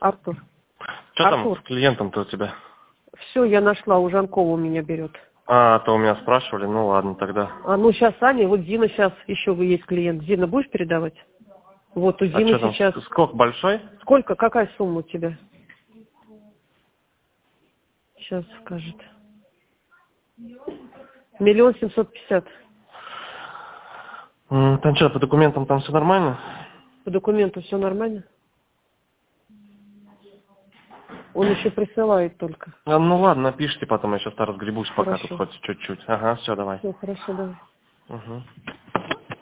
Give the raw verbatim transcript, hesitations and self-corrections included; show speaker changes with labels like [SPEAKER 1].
[SPEAKER 1] Артур.
[SPEAKER 2] Что там
[SPEAKER 1] Артур.
[SPEAKER 2] с клиентом-то у тебя?
[SPEAKER 1] Все, я нашла, у Жанкова у меня берет.
[SPEAKER 2] А, то у меня спрашивали, ну ладно тогда.
[SPEAKER 1] А ну сейчас Аня, вот Дина сейчас еще вы есть клиент. Дина, будешь передавать? Вот у
[SPEAKER 2] А
[SPEAKER 1] Дины
[SPEAKER 2] что там,
[SPEAKER 1] сейчас.
[SPEAKER 2] сколько, большой?
[SPEAKER 1] Сколько, какая сумма у тебя? Сейчас скажет. Миллион семьсот пятьдесят.
[SPEAKER 2] М, Там что, по документам там все нормально?
[SPEAKER 1] По документу все нормально? Он еще присылает только.
[SPEAKER 2] А, ну ладно, напишите потом, я сейчас разгребусь пока тут
[SPEAKER 1] Хорошо.
[SPEAKER 2] хоть чуть-чуть. Ага, все, давай.
[SPEAKER 1] Все, хорошо, давай.
[SPEAKER 2] Угу.